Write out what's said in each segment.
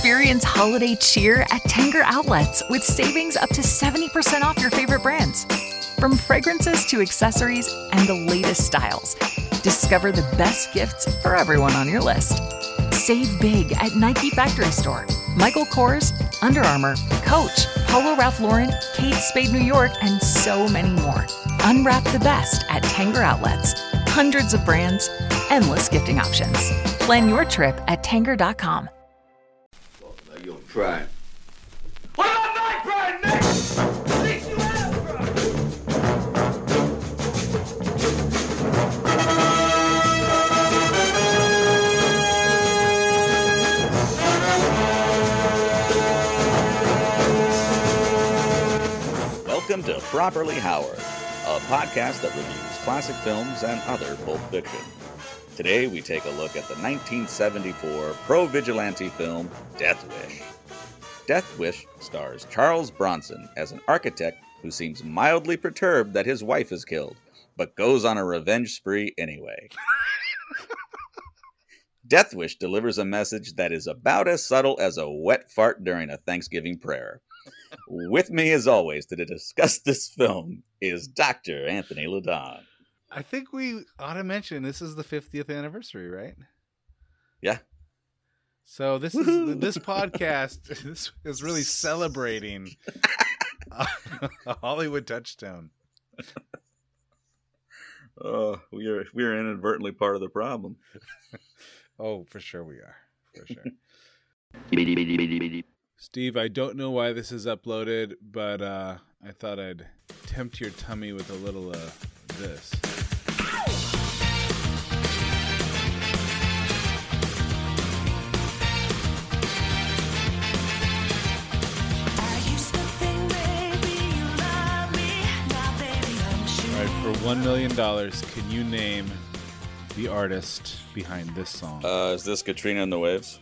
Experience holiday cheer at Tanger Outlets with savings up to 70% off your favorite brands. From fragrances to accessories and the latest styles, discover the best gifts for everyone on your list. Save big at Nike Factory Store, Michael Kors, Under Armour, Coach, Polo Ralph Lauren, Kate Spade New York, and so many more. Unwrap the best at Tanger Outlets. Hundreds of brands, endless gifting options. Plan your trip at Tanger.com. Well, now you'll try. What about my pride, Nick? At least you have pride. Welcome to Properly Howard, a podcast that reviews classic films and other Pulp Fiction. Today we take a look at the 1974 pro-vigilante film Death Wish. Death Wish stars Charles Bronson as an architect who seems mildly perturbed that his wife is killed, but goes on a revenge spree anyway. Death Wish delivers a message that is about as subtle as a wet fart during a Thanksgiving prayer. With me, as always, to discuss this film is Dr. Anthony LaDon. I think we ought to mention this is the 50th anniversary, right? Yeah. So this podcast is really celebrating a Hollywood touchstone. Oh, we are inadvertently part of the problem. Oh, for sure we are. For sure. Steve, I don't know why this is uploaded, but I thought I'd tempt your tummy with a little this. All right, for $1 million, can you name the artist behind this song? Is this Katrina and the Waves?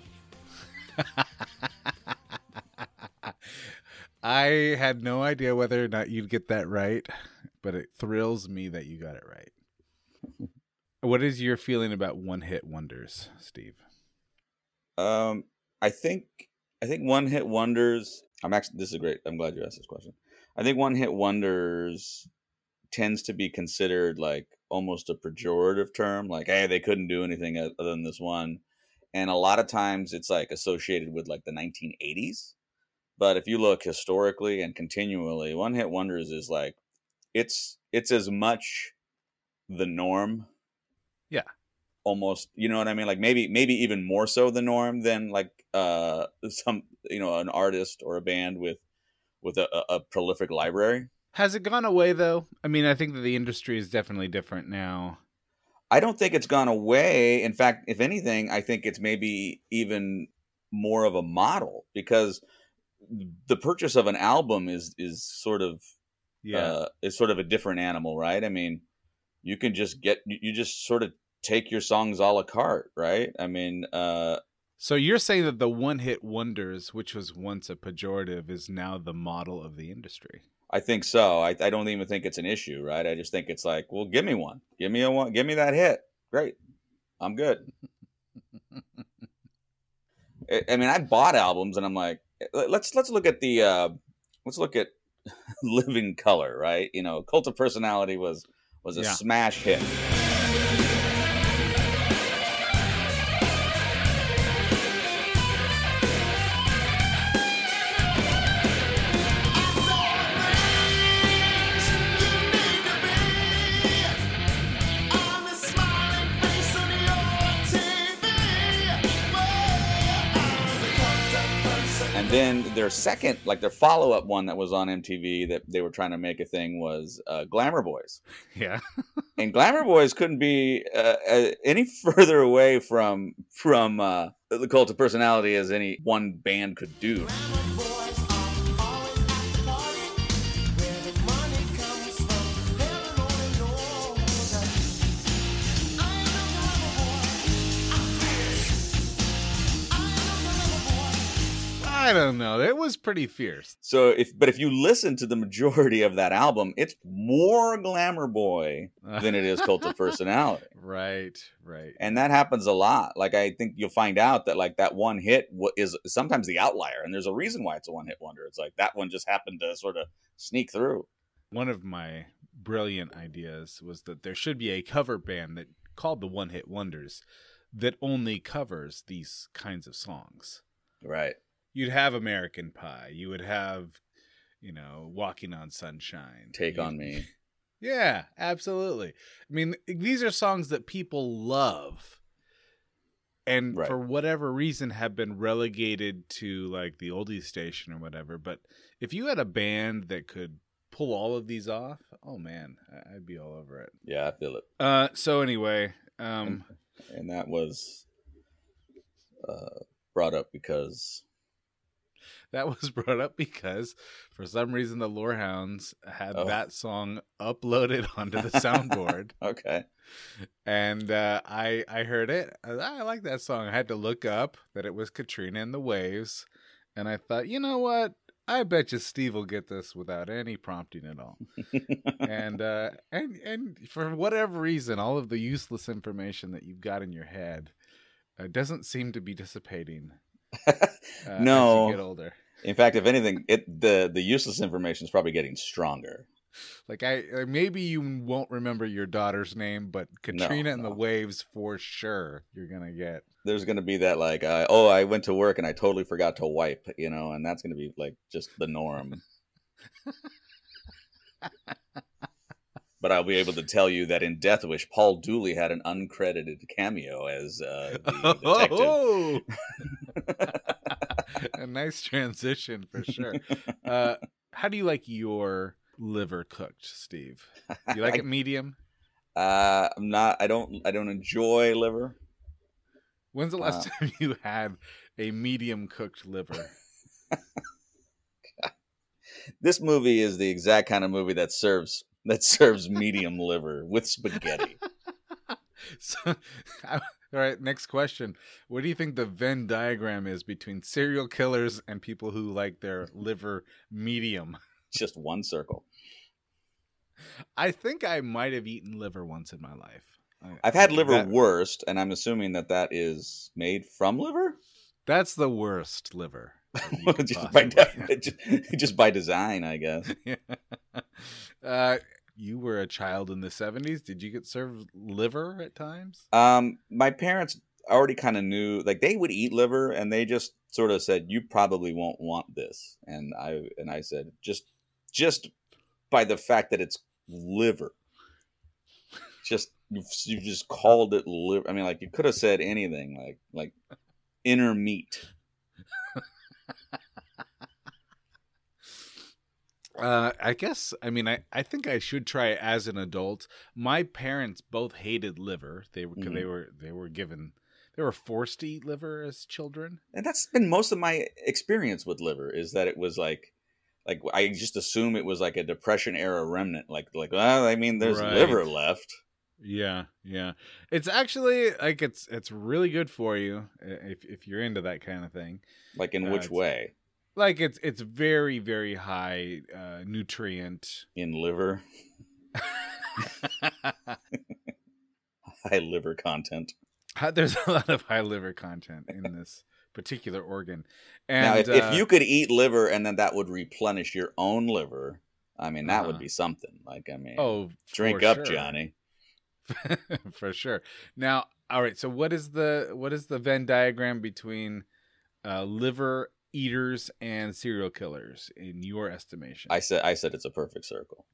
I had no idea whether or not you'd get that right, but it thrills me that you got it right. What is your feeling about one-hit wonders, Steve? I think one-hit wonders. This is great. I'm glad you asked this question. I think one-hit wonders tends to be considered like almost a pejorative term, like, hey, they couldn't do anything other than this one. And a lot of times it's like associated with like the 1980s. But if you look historically and continually, one-hit wonders is like, it's as much the norm. Yeah. Almost, you know what I mean? Like maybe even more so the norm than like some, an artist or a band with a prolific library. Has it gone away though? I mean, I think that the industry is definitely different now. I don't think it's gone away. In fact, if anything, I think it's maybe even more of a model, because the purchase of an album is sort of a different animal, right? I mean, you can just you just sort of take your songs a la carte, right? I mean, so you're saying that the one-hit wonders, which was once a pejorative, is now the model of the industry? I think so. I don't even think it's an issue, right? I just think it's like, well, give me one. Give me that hit. Great. I'm good. I mean, I bought albums and I'm like, let's look at Living Color, right? Cult of Personality was a smash hit. And then their follow-up one that was on MTV that they were trying to make a thing was Glamour Boys. Yeah. And Glamour Boys couldn't be any further away from the Cult of Personality as any one band could do. I don't know. It was pretty fierce. So if you listen to the majority of that album, it's more Glamour Boy than it is Cult of Personality. Right. And that happens a lot. Like, I think you'll find out that like that one hit is sometimes the outlier, and there's a reason why it's a one hit wonder. It's like that one just happened to sort of sneak through. One of my brilliant ideas was that there should be a cover band that called the One Hit Wonders that only covers these kinds of songs. Right. You'd have American Pie. You would have, Walking on Sunshine. Take on Me. Yeah, absolutely. I mean, these are songs that people love. And Right. for whatever reason have been relegated to like the oldies station or whatever. But if you had a band that could pull all of these off, oh man, I'd be all over it. Yeah, I feel it. So anyway, And that was brought up because that was brought up because for some reason the Lorehounds had that song uploaded onto the soundboard. Okay. And I heard it. I like that song. I had to look up that it was Katrina and the Waves. And I thought, you know what? I bet you Steve will get this without any prompting at all. and for whatever reason, all of the useless information that you've got in your head doesn't seem to be dissipating No. as you get older. In fact, if anything, the useless information is probably getting stronger. Like maybe you won't remember your daughter's name, but Katrina and the Waves for sure you're gonna get. There's gonna be that like, I went to work and I totally forgot to wipe, and that's gonna be like just the norm. But I'll be able to tell you that in Death Wish, Paul Dooley had an uncredited cameo as the detective. A nice transition for sure. How do you like your liver cooked, Steve? Do you like it medium? I'm not. I don't enjoy liver. When's the last time you had a medium cooked liver? This movie is the exact kind of movie that serves medium liver with spaghetti. So, all right, next question. What do you think the Venn diagram is between serial killers and people who like their liver medium? Just one circle. I think I might have eaten liver once in my life. I've had liver worst, and I'm assuming that is made from liver? That's the worst liver. just by design, I guess. You were a child in the 70s. Did you get served liver at times? My parents already kind of knew, like they would eat liver, and they just sort of said, "You probably won't want this." And I said, just by the fact that it's liver, you just called it liver. I mean, like you could have said anything, like inner meat. I guess, I mean, I think I should try it as an adult. My parents both hated liver. They were forced to eat liver as children. And that's been most of my experience with liver, is that it was like I just assume it was like a Depression era remnant. Like, well, I mean, there's liver left. Yeah. It's actually like it's really good for you if you're into that kind of thing. Like in which way? Like it's very, very high nutrient in liver. High liver content. There's a lot of high liver content in this particular organ. And now, if you could eat liver and then that would replenish your own liver, I mean, that would be something. Like, I mean, drink up, sure. Johnny. For sure. Now, all right. So, what is the Venn diagram between liver eaters and serial killers in your estimation? I said it's a perfect circle.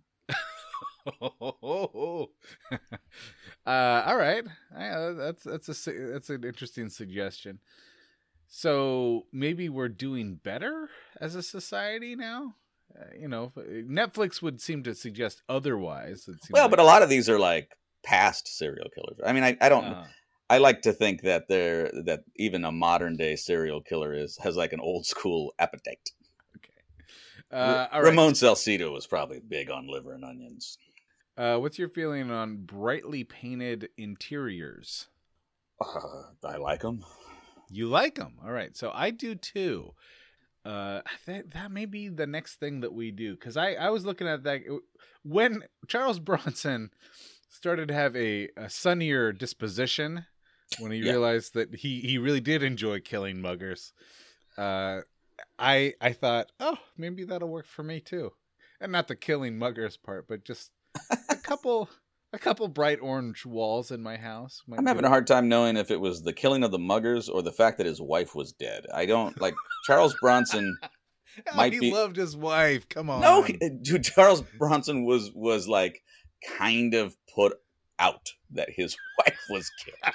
All right. That's an interesting suggestion. So maybe we're doing better as a society now. Netflix would seem to suggest otherwise. But a lot of these are like past serial killers. I mean, I don't. I like to think that that even a modern day serial killer has like an old school appetite. Okay. Ramon Salcedo was probably big on liver and onions. What's your feeling on brightly painted interiors? I like them. You like them. All right. So I do too. I think that may be the next thing that we do, because I was looking at that when Charles Bronson started to have a sunnier disposition when he realized that he really did enjoy killing muggers. I thought, oh, maybe that'll work for me too, and not the killing muggers part, but just a couple bright orange walls in my house. I'm having a hard time knowing if it was the killing of the muggers or the fact that his wife was dead. I don't like Charles Bronson. He loved his wife. Come on. No, dude, Charles Bronson was like kind of put out that his wife was killed.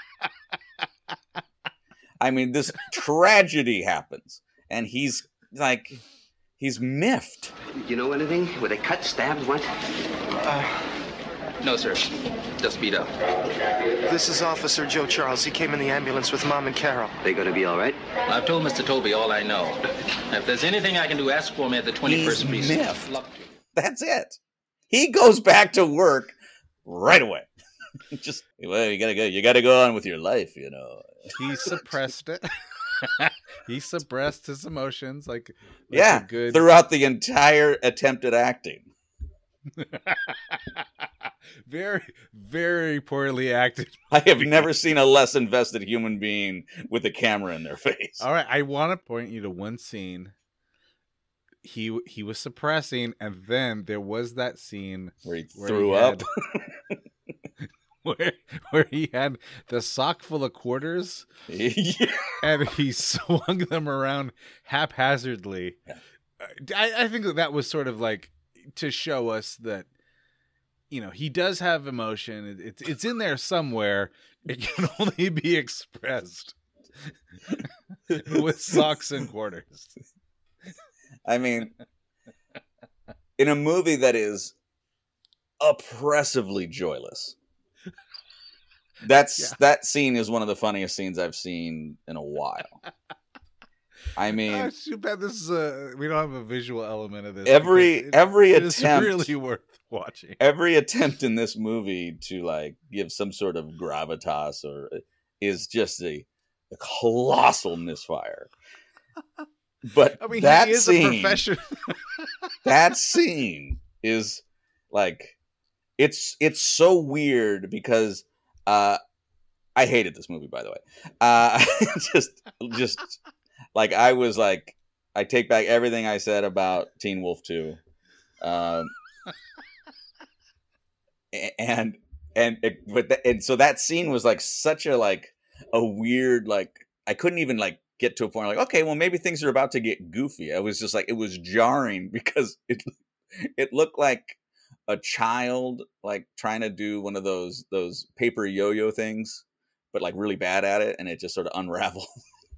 I mean, this tragedy happens, and he's miffed. You know anything? Were they cut, stabbed, what? No, sir. Just beat up. This is Officer Joe Charles. He came in the ambulance with Mom and Carol. They gonna be all right? I've told Mr. Toby all I know. If there's anything I can do, ask for me at the 21st precinct. That's it. He goes back to work right away. Just, well, you gotta go on with your life, you know. He suppressed it. He suppressed his emotions like yeah, good... throughout the entire attempt at acting. Very, very poorly acted. I have never seen a less invested human being with a camera in their face. All right, I want to point you to one scene. He was suppressing, and then there was that scene where he threw up. Where he had the sock full of quarters, yeah. And he swung them around haphazardly. Yeah. I think that was sort of like to show us that, you know, he does have emotion. It's in there somewhere. It can only be expressed with socks and quarters. I mean, in a movie that is oppressively joyless, that scene is one of the funniest scenes I've seen in a while. I mean, too bad this is we don't have a visual element of this. Every attempt is really worth watching. Every attempt in this movie to like give some sort of gravitas or is just a colossal misfire. But I mean, that he is scene, a professional. that scene is like it's so weird because I hated this movie, by the way. Just like I was like, I take back everything I said about Teen Wolf 2. And so that scene was like such a weird, like I couldn't even like get to a point like, okay, well maybe things are about to get goofy. I was just like, it was jarring because it looked like a child like trying to do one of those paper yo-yo things, but like really bad at it, and it just sort of unraveled.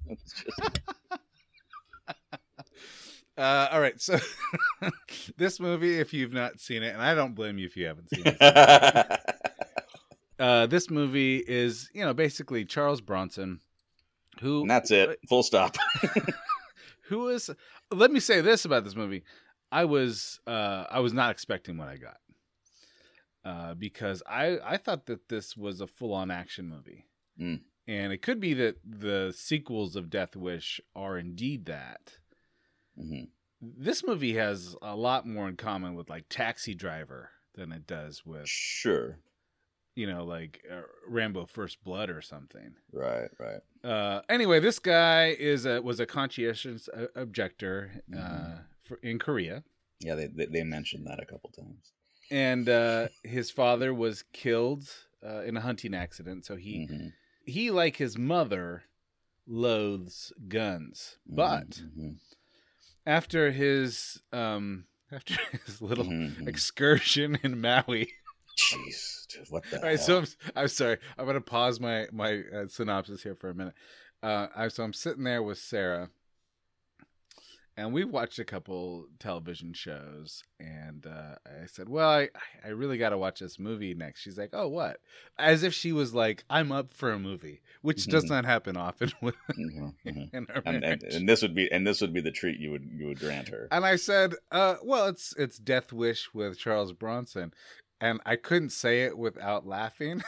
All right, so this movie, if you've not seen it, and I don't blame you if you haven't seen it, this movie is, you know, basically Charles Bronson, who, and that's it, full stop. Who is? Let me say this about this movie: I was not expecting what I got, because I thought that this was a full-on action movie, and it could be that the sequels of Death Wish are indeed that. Mm-hmm. This movie has a lot more in common with like Taxi Driver than it does with, sure, you know, like Rambo First Blood or something. Right. Anyway, this guy was a conscientious objector in Korea. Yeah, they mentioned that a couple times. And his father was killed in a hunting accident, so he like his mother loathes guns, but after his little excursion in Maui. Jeez, dude, what the hell? Right, so I'm sorry. I'm going to pause my synopsis here for a minute. So I'm sitting there with Sarah, and we've watched a couple television shows, and I said, well, I really got to watch this movie next. She's like, oh, what? As if she was like, I'm up for a movie, which does not happen often in our marriage. And this would be the treat you would grant her. And I said, well, it's Death Wish with Charles Bronson. And I couldn't say it without laughing.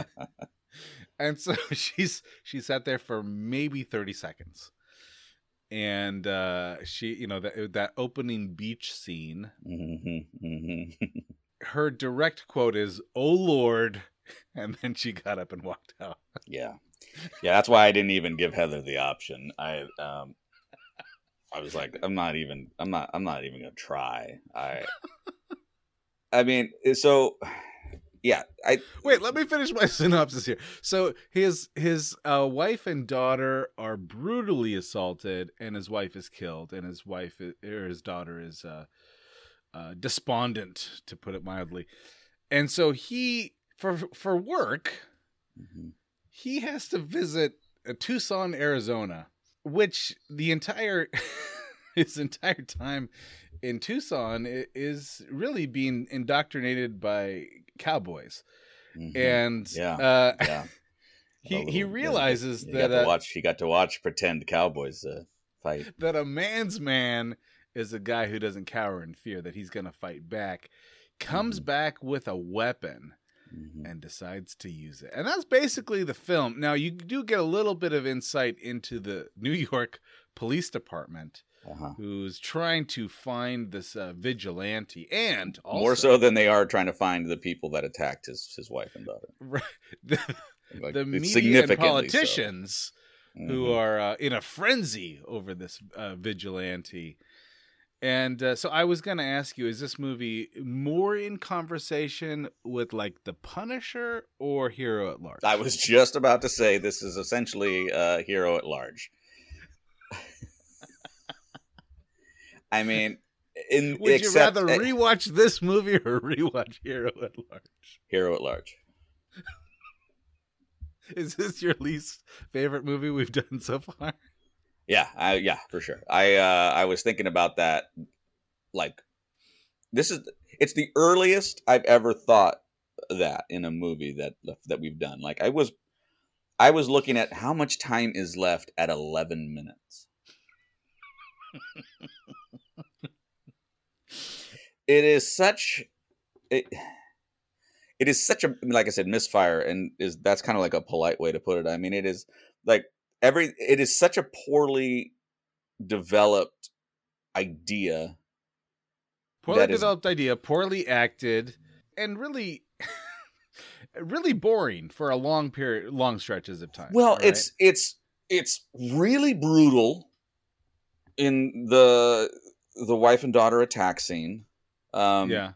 And so she sat there for maybe 30 seconds. And she, that opening beach scene, her direct quote is, "Oh Lord," and then she got up and walked out. Yeah. That's why I didn't even give Heather the option. I was like, I'm not even gonna try. I mean, so yeah. Wait, let me finish my synopsis here. So his wife and daughter are brutally assaulted, and his wife is killed, and his daughter is despondent, to put it mildly. And so he, for work, he has to visit Tucson, Arizona, which his entire time in Tucson is really being indoctrinated by cowboys. And he realizes that he got to watch pretend cowboys fight. That a man's man is a guy who doesn't cower in fear, that he's going to fight back, comes back with a weapon and decides to use it. And that's basically the film. Now, you do get a little bit of insight into the New York Police Department, who's trying to find this vigilante, and also, more so than they are trying to find the people that attacked his wife and daughter. Right. The media and politicians who are in a frenzy over this vigilante. And so I was going to ask you, is this movie more in conversation with like The Punisher or Hero at Large? I was just about to say this is essentially Hero at Large. I mean, would you rather rewatch this movie or rewatch Hero at Large? Hero at Large. Is this your least favorite movie we've done so far? Yeah, for sure. I was thinking about that. Like, it's the earliest I've ever thought that in a movie that we've done. Like, I was looking at how much time is left at 11 minutes. It is such a, like I said, misfire, and that's kind of like a polite way to put it. I mean, it is like it is such a poorly developed idea. Poorly acted, and really really boring for a long stretches of time. Well, right? it's really brutal in the wife and daughter attack scene. I'm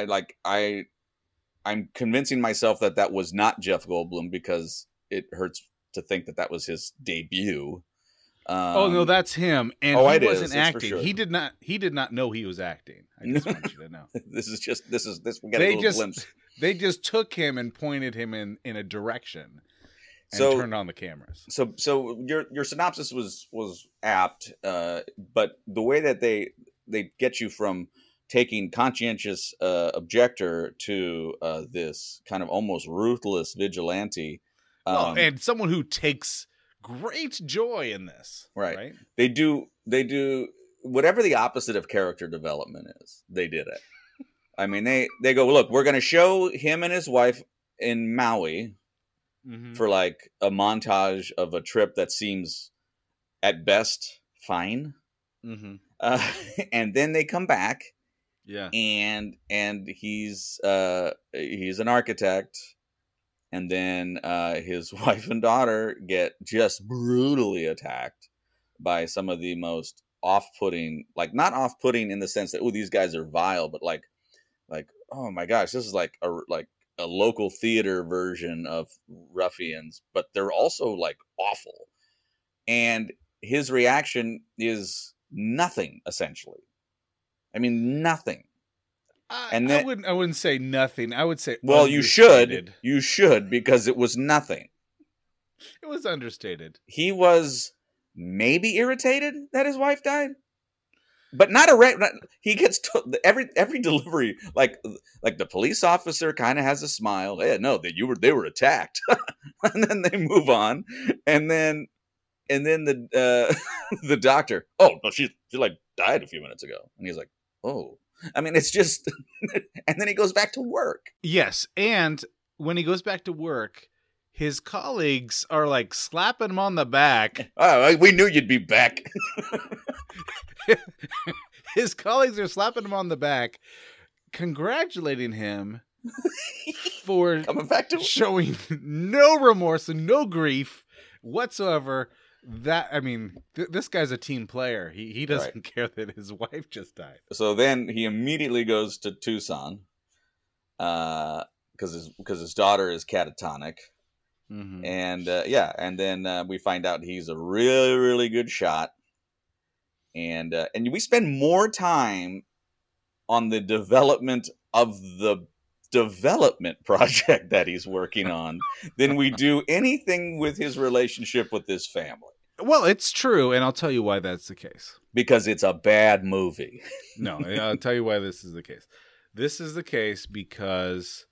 convincing myself that was not Jeff Goldblum, because it hurts to think that was his debut. No, that's him, and he wasn't acting. Sure. He did not know he was acting. I just want you to know. This. We got a little glimpse. They just took him and pointed him in a direction, and turned on the cameras. So your synopsis was apt, but the way that they get you from taking conscientious objector to this kind of almost ruthless vigilante, and someone who takes great joy in this, right? They do whatever the opposite of character development is. They did it. I mean, they go, look, we're going to show him and his wife in Maui for like a montage of a trip that seems at best fine, and then they come back, and he's an architect. And then his wife and daughter get just brutally attacked by some of the most off-putting, like not off-putting in the sense that, oh, these guys are vile, but like, oh my gosh, this is like a local theater version of ruffians, but they're also like awful. And his reaction is nothing, essentially. I mean, nothing. And I wouldn't say nothing. I would say, well, you should, because it was nothing. It was understated. He was maybe irritated that his wife died, but not he gets every delivery, like the police officer kind of has a smile. Yeah, no, they were attacked, and then they move on, and then the doctor, oh no, she like died a few minutes ago, and he's like, oh. I mean, it's just, and then he goes back to work. Yes, and when he goes back to work, his colleagues are like slapping him on the back. Oh, we knew you'd be back. His colleagues are slapping him on the back, congratulating him for Coming back to showing no remorse and no grief whatsoever. This guy's a team player. He doesn't care that his wife just died. So then he immediately goes to Tucson, because his daughter is catatonic, and then we find out he's a really, really good shot, and we spend more time on the development of the development project that he's working on than we do anything with his relationship with his family. Well, it's true, and I'll tell you why that's the case. Because it's a bad movie. No, I'll tell you why this is the case. This is the case because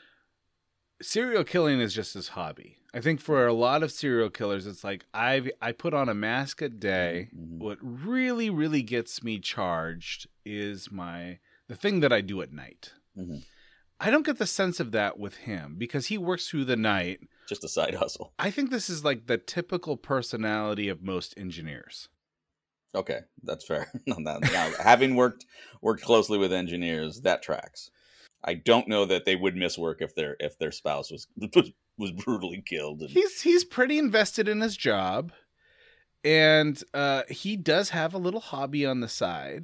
serial killing is just his hobby. I think for a lot of serial killers, it's like I put on a mask a day. What really, really gets me charged is the thing that I do at night. I don't get the sense of that with him because he works through the night. Just a side hustle. I think this is like the typical personality of most engineers. Okay, that's fair. Now, having worked closely with engineers, that tracks. I don't know that they would miss work if their spouse was brutally killed. He's pretty invested in his job, and he does have a little hobby on the side.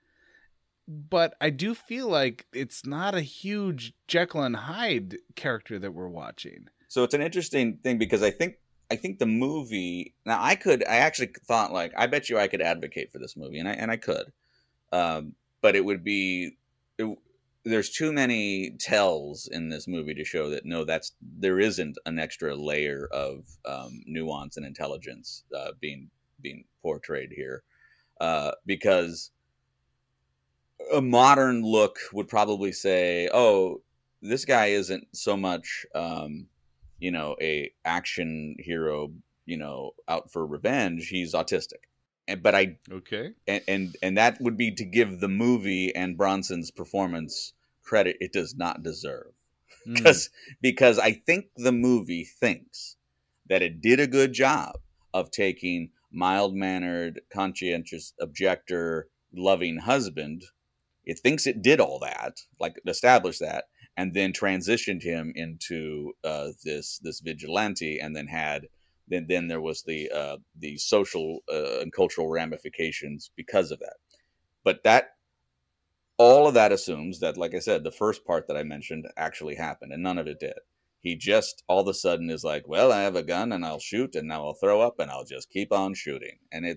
But I do feel like it's not a huge Jekyll and Hyde character that we're watching. So it's an interesting thing because I think the movie. Now I actually thought like I bet you I could advocate for this movie, and I could, but it would be. There's too many tells in this movie to show that there isn't an extra layer of nuance and intelligence being portrayed here, because a modern look would probably say, "Oh, this guy isn't so much, a action hero, out for revenge. He's autistic." And that would be to give the movie and Bronson's performance credit it does not deserve, because I think the movie thinks that it did a good job of taking mild-mannered, conscientious objector, loving husband. It thinks it did all that, like established that, and then transitioned him into this vigilante, and then there was the social and cultural ramifications because of that. But all of that assumes that, like I said, the first part that I mentioned actually happened, and none of it did. He just all of a sudden is like, well, I have a gun and I'll shoot, and now I'll throw up and I'll just keep on shooting, and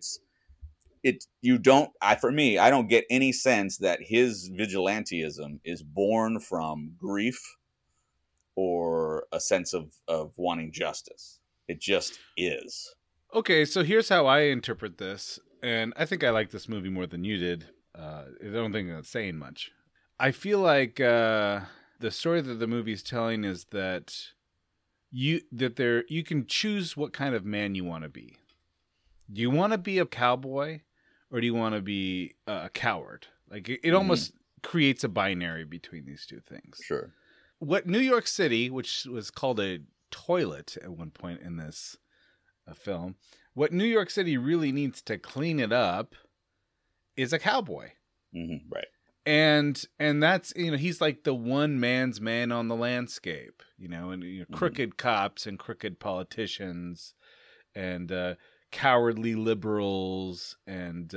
for me, I don't get any sense that his vigilantism is born from grief or a sense of wanting justice. It just is. Okay, so here's how I interpret this, and I think I like this movie more than you did. I don't think that's saying much. I feel like the story that the movie's telling is that you can choose what kind of man you want to be. Do you want to be a cowboy? Or do you want to be a coward? Like it almost creates a binary between these two things. Sure. What New York City, which was called a toilet at one point in this film, what New York City really needs to clean it up is a cowboy. Right. And that's, he's like the one man's man on the landscape, and crooked cops and crooked politicians and cowardly liberals, and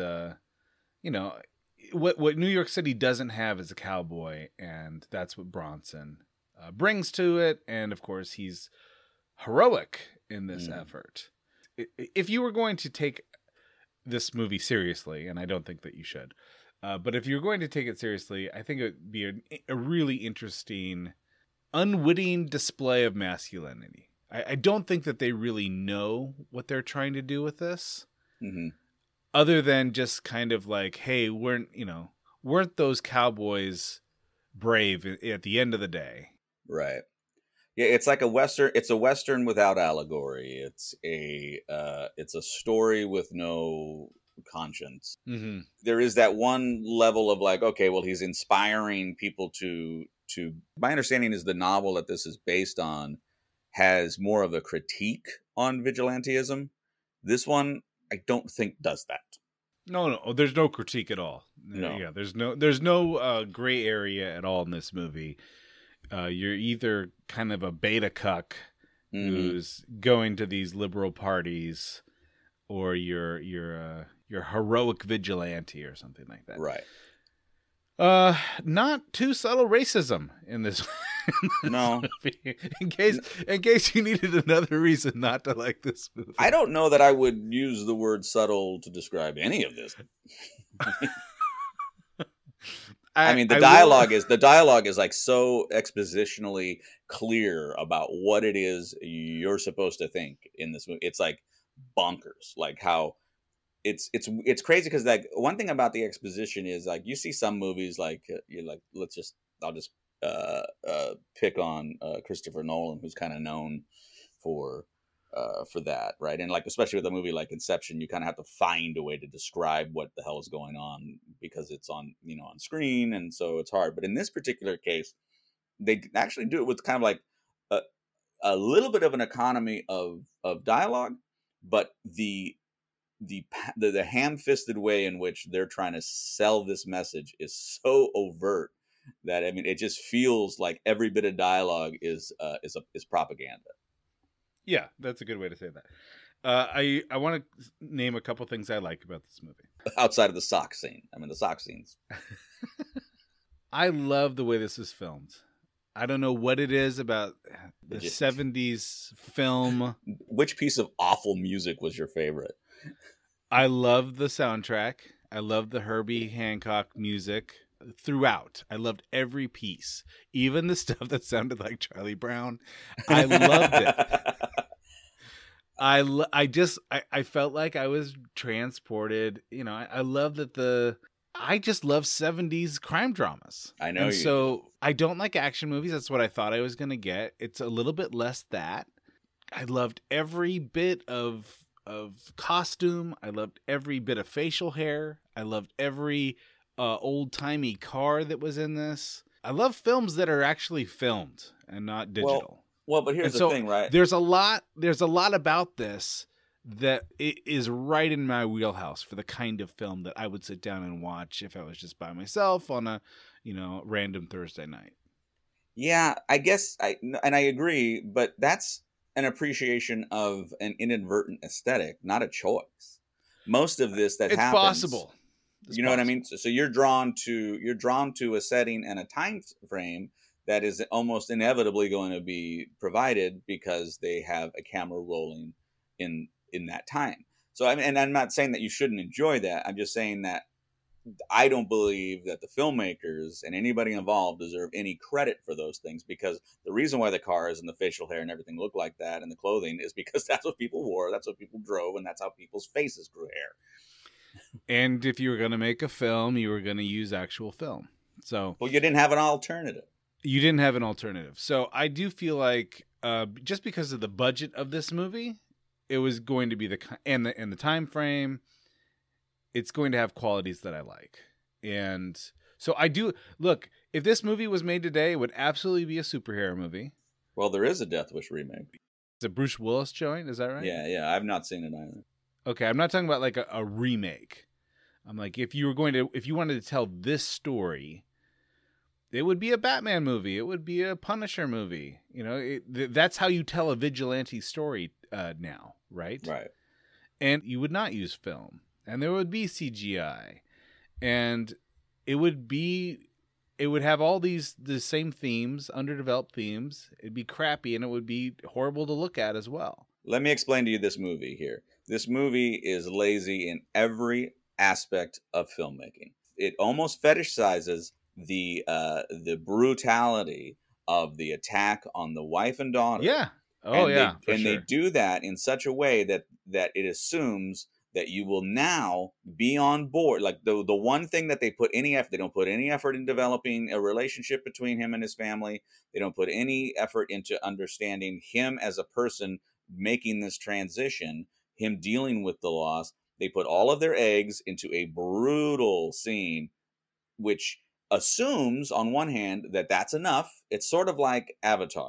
what New York City doesn't have is a cowboy, and that's what Bronson brings to it. And of course, he's heroic in this effort. If you were going to take this movie seriously, and I don't think that you should, but if you're going to take it seriously, I think it would be a really interesting, unwitting display of masculinity. I don't think that they really know what they're trying to do with this, other than just kind of like, hey, weren't those cowboys brave at the end of the day? Right. Yeah, it's like a Western. It's a Western without allegory. It's a story with no conscience. There is that one level of like, okay, well, he's inspiring people to. My understanding is the novel that this is based on has more of a critique on vigilantism. This one, I don't think does that. No, there's no critique at all. No. Yeah, there's no gray area at all in this movie. You're either kind of a beta cuck who's going to these liberal parties, or you're heroic vigilante or something like that. Right. Not too subtle racism in this. No. Movie. In case you needed another reason not to like this movie. I don't know that I would use the word subtle to describe any of this. I mean, the dialogue is like so expositionally clear about what it is you're supposed to think in this movie. It's like bonkers, like how it's crazy, because like one thing about the exposition is like you see some movies like you're like I'll just pick on Christopher Nolan, who's kind of known for that, right? And like especially with a movie like Inception, you kind of have to find a way to describe what the hell is going on because it's on on screen, and so it's hard. But in this particular case, they actually do it with kind of like a little bit of an economy of dialogue, but the ham-fisted way in which they're trying to sell this message is so overt that, I mean, it just feels like every bit of dialogue is propaganda. Yeah, that's a good way to say that. I want to name a couple things I like about this movie. Outside of the sock scene. I mean, the sock scenes. I love the way this is filmed. I don't know what it is about the 70s film. Which piece of awful music was your favorite? I love the soundtrack. I love the Herbie Hancock music throughout. I loved every piece, even the stuff that sounded like Charlie Brown. I loved it. I felt like I was transported. I love that I just love 70s crime dramas. I know. And so I don't like action movies. That's what I thought I was going to get. It's a little bit less that. I loved every bit of costume. I loved every bit of facial hair. I loved every old-timey car that was in this. I love films that are actually filmed and not digital. Well, but here's the thing, right? There's a lot about this that it is right in my wheelhouse for the kind of film that I would sit down and watch if I was just by myself on a, random Thursday night. Yeah, I guess I agree, but that's an appreciation of an inadvertent aesthetic, not a choice. Most of this that happens, possible. It's possible. What I mean? So you're drawn to a setting and a time frame that is almost inevitably going to be provided because they have a camera rolling in that time. So I mean, and I'm not saying that you shouldn't enjoy that. I'm just saying that I don't believe that the filmmakers and anybody involved deserve any credit for those things, because the reason why the cars and the facial hair and everything look like that and the clothing is because that's what people wore, that's what people drove, and that's how people's faces grew hair. And if you were going to make a film, you were going to use actual film. So, well, you didn't have an alternative. So I do feel like just because of the budget of this movie, it was going to be and the time frame, it's going to have qualities that I like. And so I do look, if this movie was made today, it would absolutely be a superhero movie. Well, there is a Death Wish remake. Is it Bruce Willis joint? Is that right? Yeah. I've not seen it either. Okay. I'm not talking about like a remake. I'm like, if you wanted to tell this story, it would be a Batman movie. It would be a Punisher movie. That's how you tell a vigilante story now, right? Right. And you would not use film. And there would be CGI, and it would have all the same themes, underdeveloped themes. It'd be crappy, and it would be horrible to look at as well. Let me explain to you this movie here. This movie is lazy in every aspect of filmmaking. It almost fetishizes the brutality of the attack on the wife and daughter. Yeah. They do that in such a way that it assumes that you will now be on board. Like the one thing that they don't put any effort in developing a relationship between him and his family. They don't put any effort into understanding him as a person making this transition, him dealing with the loss. They put all of their eggs into a brutal scene, which assumes on one hand that that's enough. It's sort of like Avatar,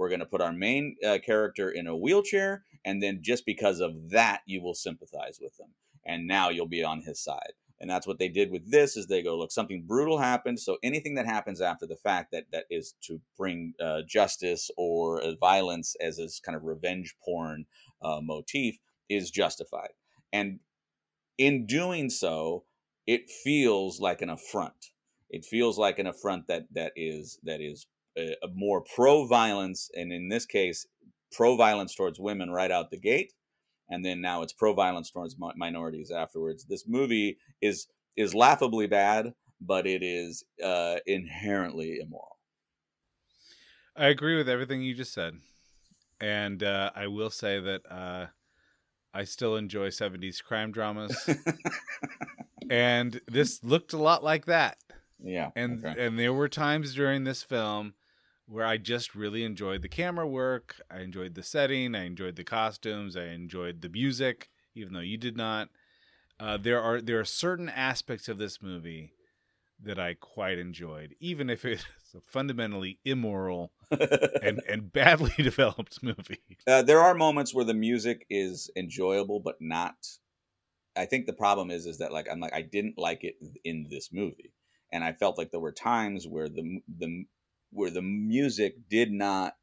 We're going to put our main character in a wheelchair, and then just because of that, you will sympathize with him, and now you'll be on his side. And that's what they did with this. Is they go, look, something brutal happened, so anything that happens after the fact that is to bring justice or violence as this kind of revenge porn motif is justified. And in doing so, it feels like an affront. It feels like an affront that is a more pro-violence, and in this case, pro-violence towards women right out the gate. And then now it's pro-violence towards minorities afterwards. This movie is laughably bad, but it is inherently immoral. I agree with everything you just said. And I will say that I still enjoy 70s crime dramas. And this looked a lot like that. Yeah. And there were times during this film where I just really enjoyed the camera work. I enjoyed the setting. I enjoyed the costumes. I enjoyed the music, even though you did not. There are certain aspects of this movie that I quite enjoyed, even if it's a fundamentally immoral and badly developed movie. There are moments where the music is enjoyable, but not. I think the problem is that I didn't like it in this movie, and I felt like there were times where the music did not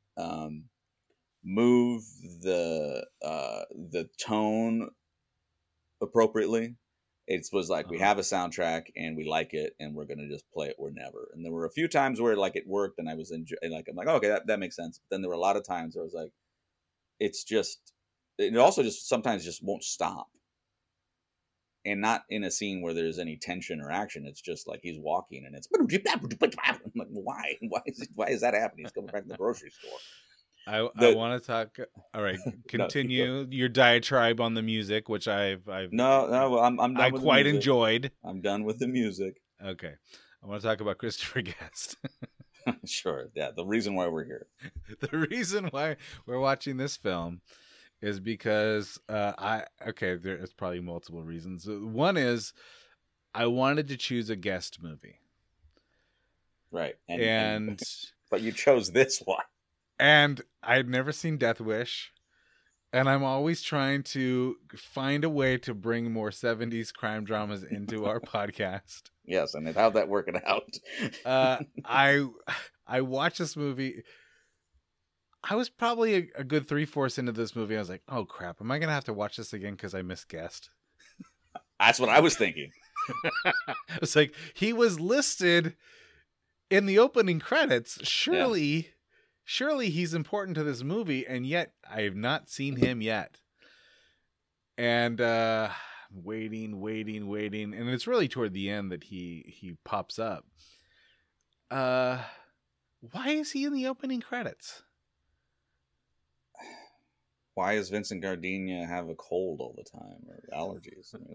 move the tone appropriately. It was like, we have a soundtrack and we like it and we're gonna just play it or never. And there were a few times where like it worked and I was I'm like, oh, okay, that makes sense. But then there were a lot of times where I was like, it also just sometimes just won't stop. And not in a scene where there's any tension or action. It's just like he's walking and it's I'm like, why? Why is that happening? He's going back to the grocery store. I want to talk. All right, continue your diatribe on the music, which I'm done. I quite enjoyed. I'm done with the music. Okay, I want to talk about Christopher Guest. Sure, yeah. The reason why we're here. The reason why we're watching this film is because there's probably multiple reasons. One is I wanted to choose a Guest movie, right? And but you chose this one. And I'd never seen Death Wish, and I'm always trying to find a way to bring more 70s crime dramas into our podcast. Yes, and how'd that working out? I watched this movie. I was probably a good 3/4 into this movie. I was like, oh crap, am I going to have to watch this again because I missed Guest? That's what I was thinking. It's like, he was listed in the opening credits. Surely he's important to this movie, and yet I have not seen him yet. And waiting, and it's really toward the end that he pops up. Why is he in the opening credits? Why does Vincent Gardenia have a cold all the time or allergies? I mean,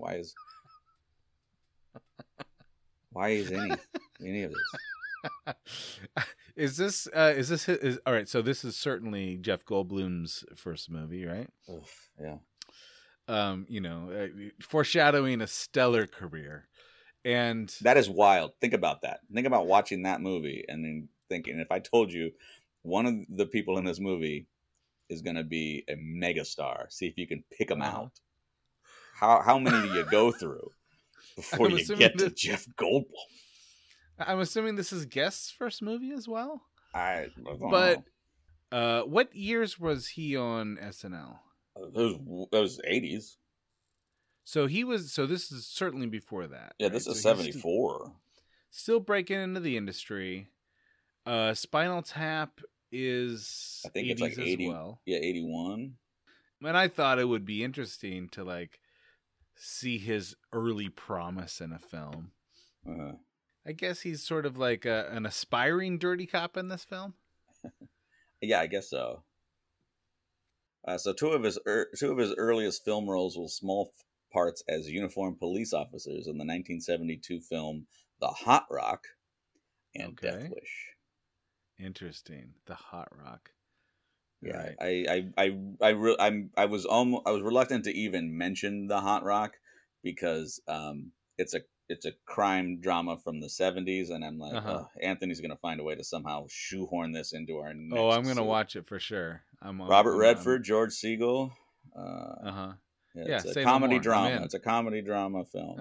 why is any of this? Is this all right? So this is certainly Jeff Goldblum's first movie, right? Oof, yeah. Foreshadowing a stellar career, and that is wild. Think about that. Think about watching that movie and then thinking, if I told you one of the people in this movie is going to be a megastar, see if you can pick them out. How many do you go through before you get to Jeff Goldblum? I'm assuming this is Guest's first movie as well. I don't know. What years was he on SNL? Those 80s. So this is certainly before that. Yeah, right? This is 74. Still breaking into the industry. Spinal Tap is, I think it's like 80 as well. Yeah, 81. And I thought it would be interesting to see his early promise in a film. Uh-huh. I guess he's sort of like an aspiring dirty cop in this film. Yeah, I guess so. So two of his earliest film roles were small parts as uniformed police officers in the 1972 film The Hot Rock and Death Wish. Interesting, The Hot Rock. Yeah, right. I was reluctant to even mention The Hot Rock because it's a crime drama from the 70s, and I'm like, Anthony's gonna find a way to somehow shoehorn this into our next. Oh, I'm gonna watch it for sure. Robert Redford, George Siegel. Yeah, it's a comedy drama. It's a comedy drama film.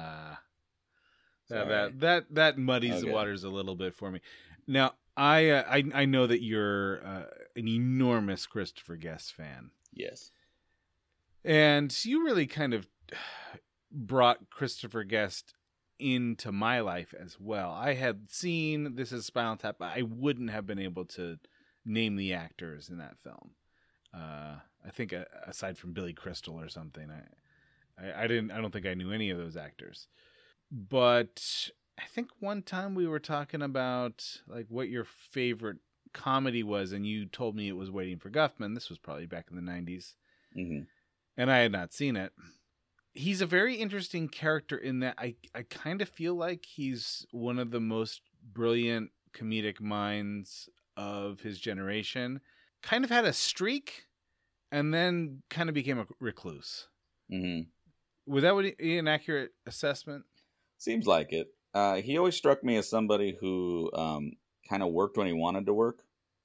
That muddies the waters a little bit for me. Now, I know that you're an enormous Christopher Guest fan. Yes. And you really kind of brought Christopher Guest into my life as well. I had seen This Is Spinal Tap, but I wouldn't have been able to name the actors in that film. I think aside from Billy Crystal or something, I don't think I knew any of those actors. But I think one time we were talking about like what your favorite comedy was, and you told me it was Waiting for Guffman. This was probably back in the 90s. Mm-hmm. And I had not seen it. He's a very interesting character in that I kind of feel like he's one of the most brilliant comedic minds of his generation. Kind of had a streak and then kind of became a recluse. Mm-hmm. Was that an accurate assessment? Seems like it. He always struck me as somebody who kind of worked when he wanted to work.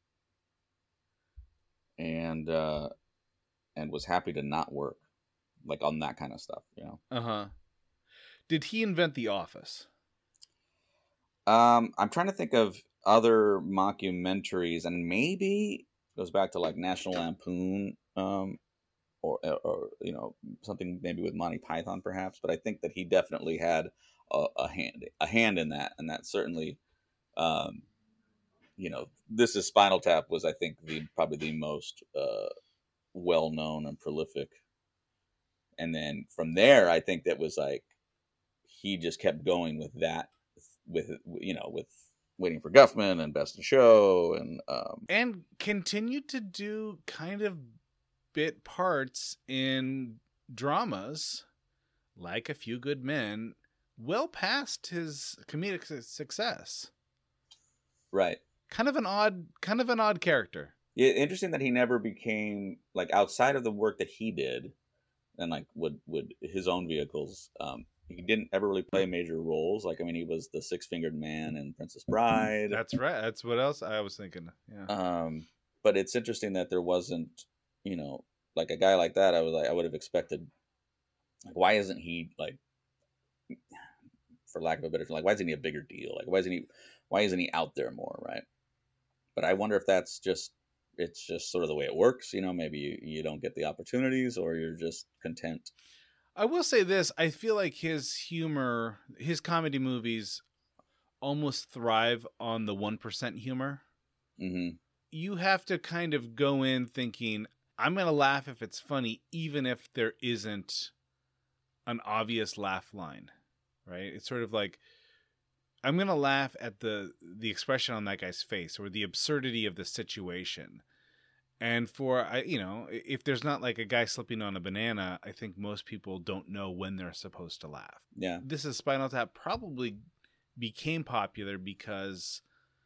And was happy to not work, like on that kind of stuff, you know. Did he invent The Office? I'm trying to think of other mockumentaries, and maybe it goes back to like National Lampoon, or you know, something maybe with Monty Python, perhaps. But I think that he definitely had a hand in that, and that certainly, you know, This Is Spinal Tap was, I think, probably the most well-known and prolific. And then from there, I think that was like he just kept going with that, with Waiting for Guffman and Best in Show, and continued to do kind of bit parts in dramas like A Few Good Men, well past his comedic success. Right. Kind of an odd character. Yeah, interesting that he never became, like, outside of the work that he did, and like would his own vehicles. He didn't ever really play major roles. Like, I mean, he was the Six-Fingered Man in Princess Bride. That's right. That's what else I was thinking. Yeah. But it's interesting that there wasn't, you know, like a guy like that. I would have expected. Like, why isn't he, like, for lack of a better term, like, why isn't he a bigger deal? Like, why isn't he out there more, right? But I wonder if it's just sort of the way it works. You know, maybe you don't get the opportunities, or you're just content. I will say this. I feel like his humor, his comedy movies almost thrive on the 1% humor. Mm-hmm. You have to kind of go in thinking, I'm going to laugh if it's funny, even if there isn't an obvious laugh line, right? It's sort of like, I'm going to laugh at the expression on that guy's face or the absurdity of the situation. And if there's not like a guy slipping on a banana, I think most people don't know when they're supposed to laugh. Yeah. This Is Spinal Tap probably became popular because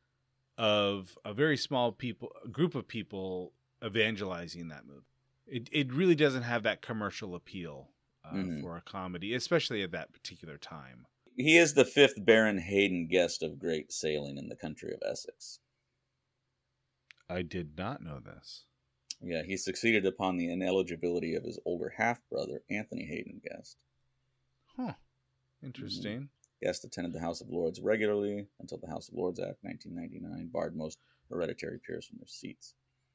of a very small group of people evangelizing that movie. It really doesn't have that commercial appeal for a comedy, especially at that particular time. He is the 5th Baron Hayden Guest of great sailing in the country of Essex. I did not know this. Yeah, he succeeded upon the ineligibility of his older half-brother, Anthony Hayden Guest. Huh. Interesting. Mm-hmm. Guest attended the House of Lords regularly until the House of Lords Act 1999 barred most hereditary peers from their seats.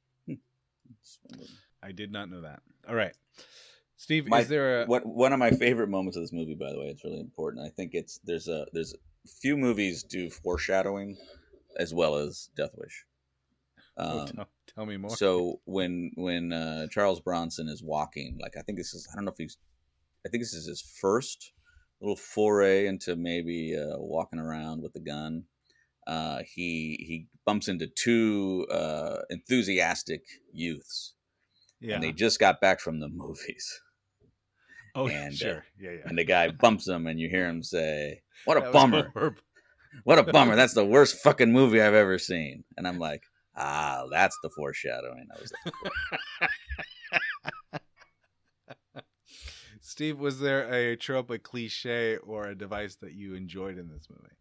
I did not know that. All right. Steve, is there one of my favorite moments of this movie, by the way? It's really important. I think there's a few movies do foreshadowing as well as Death Wish. Tell me more. So when Charles Bronson is walking, like, I think this is his first little foray into maybe walking around with the gun. He bumps into 2 enthusiastic youths. Yeah. And they just got back from the movies. Oh, and, sure. Yeah. And the guy bumps him, and you hear him say, "What a bummer. What a bummer. That's the worst fucking movie I've ever seen." And I'm like, that's the foreshadowing. I was like, Steve, was there a trope, a cliche, or a device that you enjoyed in this movie?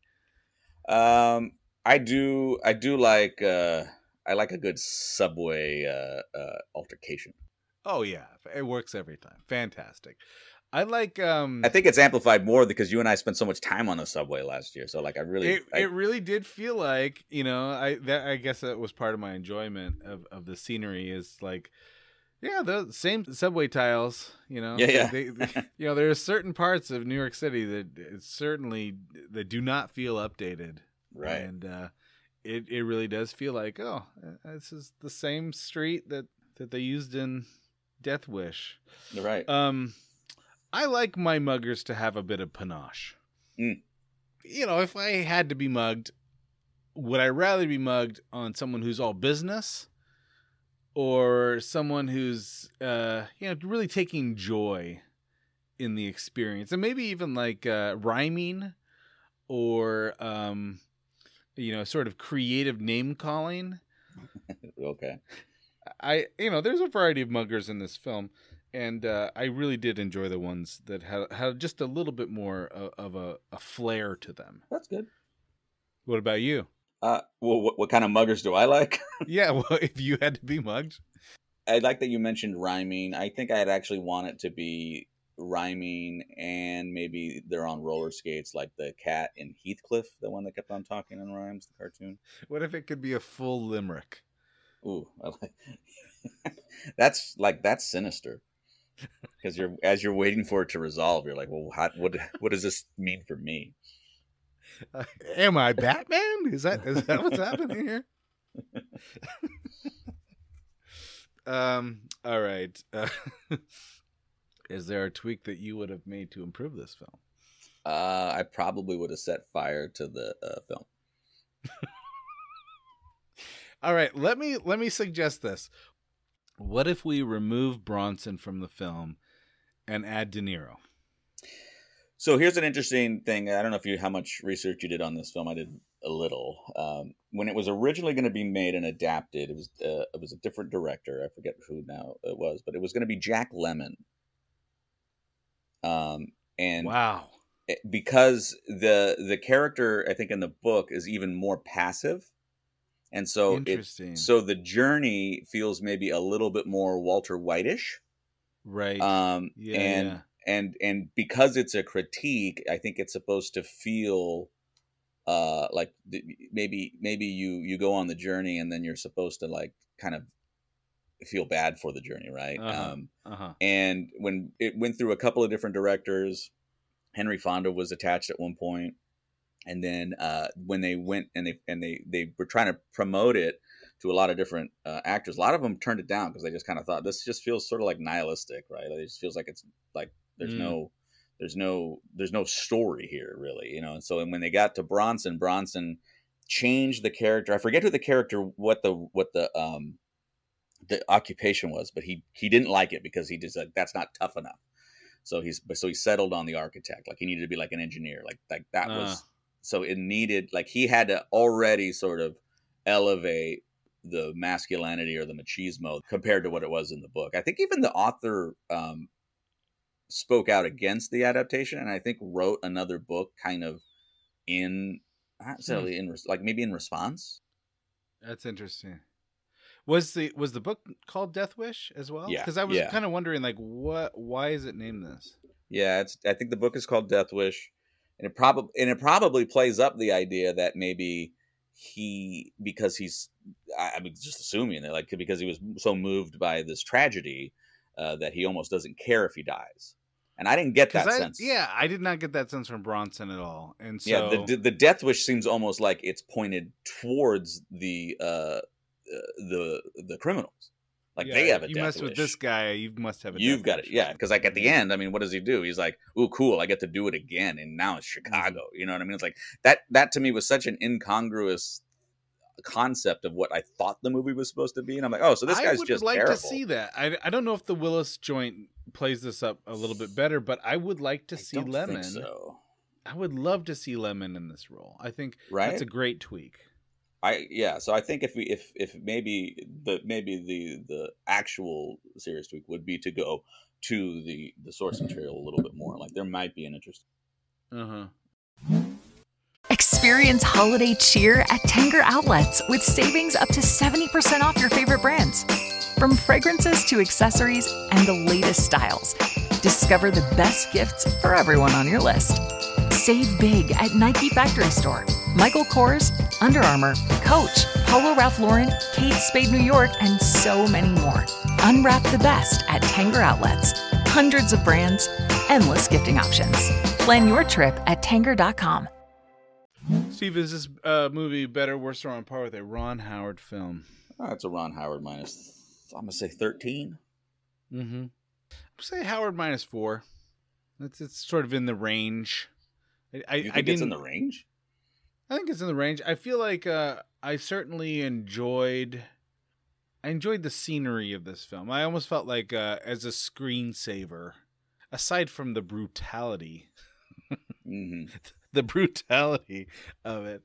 I do like I like a good subway altercation. Oh yeah, it works every time. Fantastic. I like. I think it's amplified more because you and I spent so much time on the subway last year. So like, I really did feel like, I guess that was part of my enjoyment of the scenery is like, yeah, the same subway tiles. Yeah. They, there are certain parts of New York City that do not feel updated, right? And it really does feel like, oh, this is the same street that they used in Death Wish. Right. I like my muggers to have a bit of panache. If I had to be mugged, would I rather be mugged on someone who's all business or someone who's, really taking joy in the experience, and maybe even like rhyming or, sort of creative name calling. Okay. There's a variety of muggers in this film. And I really did enjoy the ones that had just a little bit more of a flair to them. That's good. What about you? Well, what kind of muggers do I like? Yeah, well, if you had to be mugged. I like that you mentioned rhyming. I think I'd actually want it to be rhyming, and maybe they're on roller skates like the cat in Heathcliff, the one that kept on talking in rhymes, the cartoon. What if it could be a full limerick? Ooh, I like that's sinister. Because as you're waiting for it to resolve, you're like, well, what does this mean for me? Am I Batman? Is that what's happening here? All right. Is there a tweak that you would have made to improve this film? I probably would have set fire to the film. All right. Let me suggest this. What if we remove Bronson from the film and add De Niro? So here's an interesting thing. I don't know how much research you did on this film. I did a little. When it was originally going to be made and adapted, it was a different director. I forget who now it was, but it was going to be Jack Lemmon. And wow, because the character, I think in the book, is even more passive. And so so the journey feels maybe a little bit more Walter White-ish. Right. And because it's a critique, I think it's supposed to feel like maybe you go on the journey and then you're supposed to like kind of feel bad for the journey, right? And when it went through a couple of different directors, Henry Fonda was attached at one point. And then when they went and they were trying to promote it to a lot of different actors, a lot of them turned it down because they just kind of thought this just feels sort of like nihilistic, right? It just feels like it's like there's no story here, really, And so when they got to Bronson changed the character. I forget who the character, what the occupation was, but he didn't like it because he just said that's not tough enough. So he settled on the architect, like he needed to be like an engineer, like that was. So it needed, like he had to already sort of elevate the masculinity or the machismo compared to what it was in the book. I think even the author spoke out against the adaptation, and I think wrote another book kind of not necessarily maybe in response. That's interesting. Was the book called Death Wish as well? Yeah, because I was kind of wondering, like, why is it named this? Yeah, I think the book is called Death Wish. And it probably plays up the idea that maybe because he's, I'm just assuming that because he was so moved by this tragedy that he almost doesn't care if he dies. And I didn't get that sense. Yeah, I did not get that sense from Bronson at all. And so the Death Wish seems almost like it's pointed towards the criminals. Like they have a death wish. You mess with this guy, you must have a death wish. You've got it, yeah. Because like at the end, I mean, what does he do? He's like, "Ooh, cool! I get to do it again." And now it's Chicago. You know what I mean? It's like that to me was such an incongruous concept of what I thought the movie was supposed to be. And I'm like, oh, so this guy's just terrible. I would like to see that. I don't know if the Willis joint plays this up a little bit better, but I would like to see Lemmon. Think so. I would love to see Lemmon in this role. I think that's a great tweak. So I think if maybe the actual serious tweak would be to go to the source material a little bit more. Like there might be an interest. Experience holiday cheer at Tanger Outlets with savings up to 70% off your favorite brands. From fragrances to accessories and the latest styles, discover the best gifts for everyone on your list. Save big at Nike Factory Store, Michael Kors, Under Armour, Coach, Polo Ralph Lauren, Kate Spade New York, and so many more. Unwrap the best at Tanger Outlets. Hundreds of brands, endless gifting options. Plan your trip at Tanger.com. Steve, is this movie better, worse, or on par with a Ron Howard film? It's a Ron Howard minus, I'm going to say 13. Mm-hmm. I'll say Howard minus 4. It's sort of in the range. You think it's in the range? I think it's in the range. I feel like I certainly enjoyed the scenery of this film. I almost felt like as a screensaver, aside from the brutality, the brutality of it,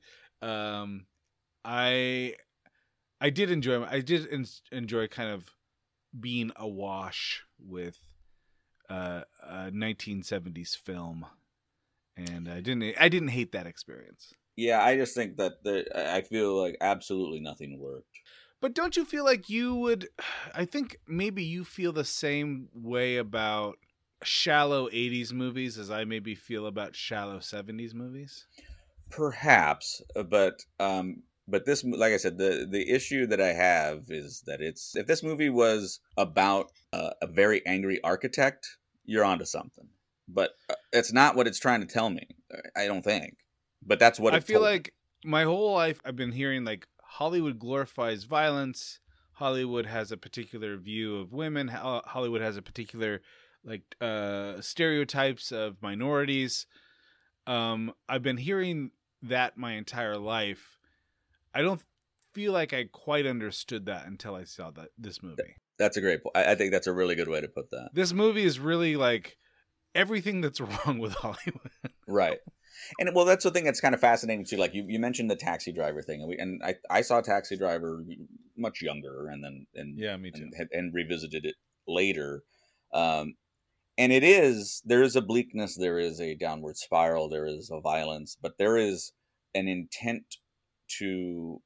I did enjoy. I did enjoy kind of being awash with a 1970s film, and I didn't hate that experience. Yeah, I just think that I feel like absolutely nothing worked. But don't you feel like you would? I think maybe you feel the same way about shallow 80s movies as I maybe feel about shallow 70s movies. Perhaps, but this, like I said, the issue that I have is that if this movie was about a very angry architect, you're onto something. But it's not what it's trying to tell me. I don't think. But that's what I feel like my whole life I've been hearing, like, Hollywood glorifies violence. Hollywood has a particular view of women. Hollywood has a particular stereotypes of minorities. I've been hearing that my entire life. I don't feel like I quite understood that until I saw this movie. That's a great point. I think that's a really good way to put that. This movie is really like everything that's wrong with Hollywood. Right. And well, that's the thing that's kind of fascinating too. Like you mentioned the Taxi Driver thing, and I saw Taxi Driver much younger, and then me too, and revisited it later. And there is a bleakness, there is a downward spiral, there is a violence, but there is an intent to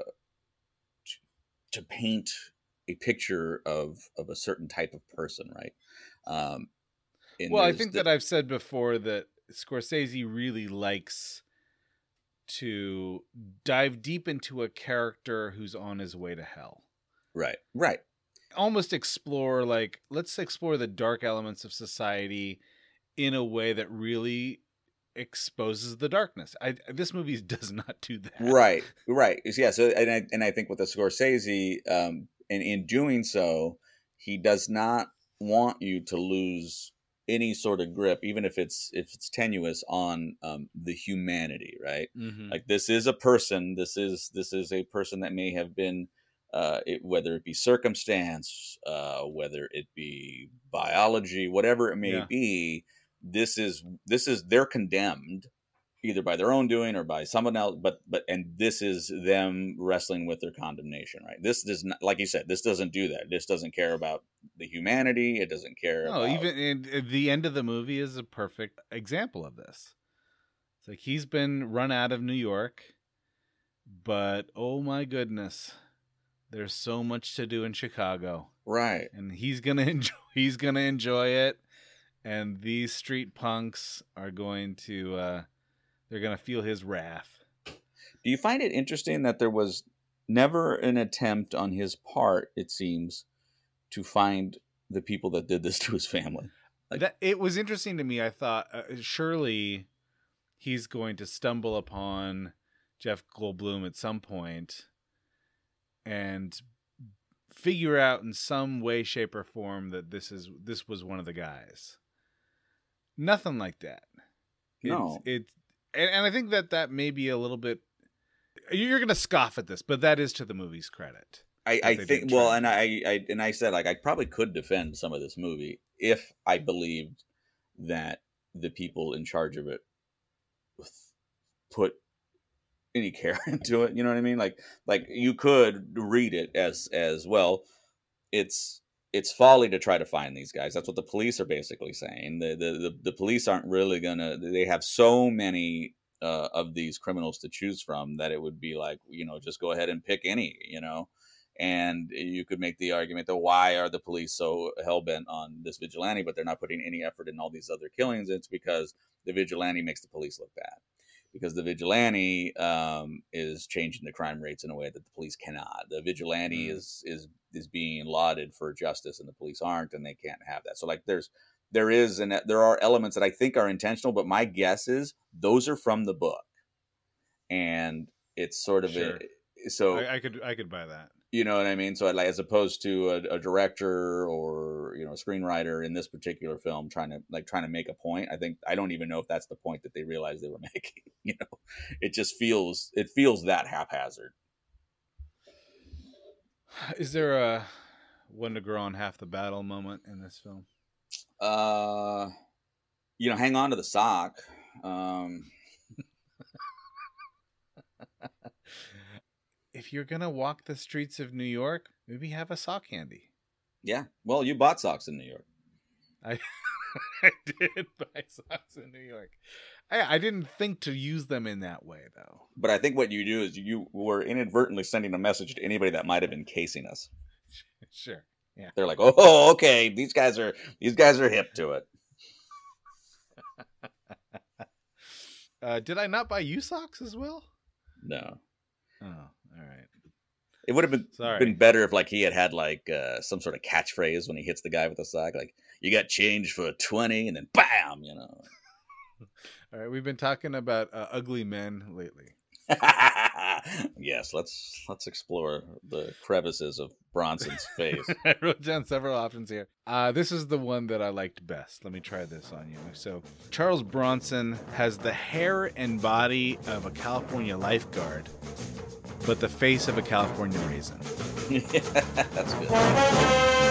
paint a picture of a certain type of person, right? I think that I've said before that Scorsese really likes to dive deep into a character who's on his way to hell. Right. Almost explore, let's explore the dark elements of society in a way that really exposes the darkness. This movie does not do that. Right. Yeah. So, and I think with the Scorsese, in doing so, he does not want you to lose any sort of grip, even if it's tenuous, on the humanity, right? Mm-hmm. Like this is a person. This is a person that may have been, whether it be circumstance, whether it be biology, whatever it may be. This is they're condemned either by their own doing or by someone else. But this is them wrestling with their condemnation, right? This does not, like you said, this doesn't do that. This doesn't care about the humanity. It doesn't care. Even in the end of the movie is a perfect example of this. It's like he's been run out of New York, but oh my goodness, there's so much to do in Chicago, right? And he's gonna enjoy it. And these street punks are going to they're going to feel his wrath. Do you find it interesting that there was never an attempt on his part, it seems, to find the people that did this to his family? It was interesting to me. I thought surely he's going to stumble upon Jeff Goldblum at some point and figure out in some way, shape, or form that this was one of the guys. Nothing like that. No. And I think that may be a little bit. You're going to scoff at this, but that is to the movie's credit. I think. Well, and I said, like, I probably could defend some of this movie if I believed that the people in charge of it put any care into it. You know what I mean? Like you could read it as well. It's it's folly to try to find these guys. That's what the police are basically saying. The police aren't really gonna. They have so many of these criminals to choose from that it would be like, just go ahead and pick any, And you could make the argument that why are the police so hell-bent on this vigilante, but they're not putting any effort in all these other killings? It's because the vigilante makes the police look bad. Because the vigilante is changing the crime rates in a way that the police cannot. The vigilante is being lauded for justice, and the police aren't, and they can't have that. So like there are elements that I think are intentional, but my guess is those are from the book, and it's sort of Sure. So I could buy that. You know what I mean? So as opposed to a director or a screenwriter in this particular film trying to make a point, I don't even know if that's the point that they realized they were making. It just feels that haphazard. Is there a one to grow on half the battle moment in this film? Hang on to the sock. If you're gonna walk the streets of New York, maybe have a sock handy. Yeah. Well, you bought socks in New York. I did buy socks in New York. I didn't think to use them in that way, though. But I think what you do is you were inadvertently sending a message to anybody that might have been casing us. Sure. Yeah. They're like, oh, okay, these guys are hip to it. Did I not buy you socks as well? No. Oh, all right. It would have been better if he had some sort of catchphrase when he hits the guy with the sock, like, you got change for 20, and then bam, All right, we've been talking about ugly men lately. Yes, let's explore the crevices of Bronson's face. I wrote down several options here. This is the one that I liked best. Let me try this on you. So, Charles Bronson has the hair and body of a California lifeguard, but the face of a California raisin. Yeah, that's good.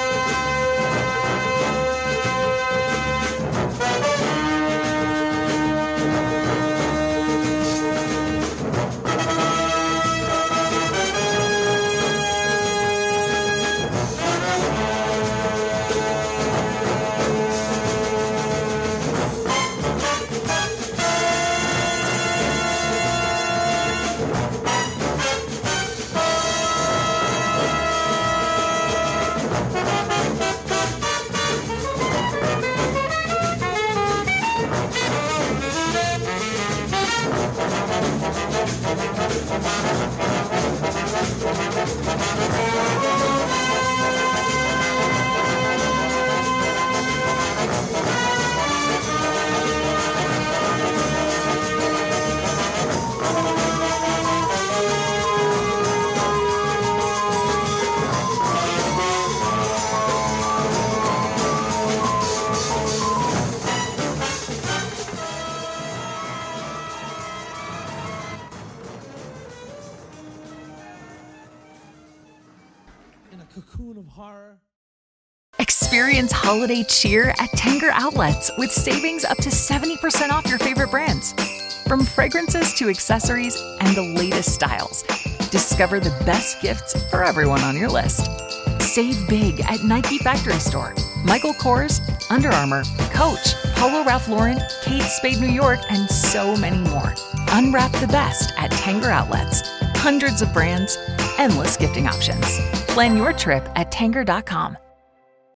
Experience holiday cheer at Tanger Outlets with savings up to 70% off your favorite brands. From fragrances to accessories and the latest styles, discover the best gifts for everyone on your list. Save big at Nike Factory Store, Michael Kors, Under Armour, Coach, Polo Ralph Lauren, Kate Spade New York, and so many more. Unwrap the best at Tanger Outlets. Hundreds of brands, endless gifting options. Plan your trip at Tanger.com.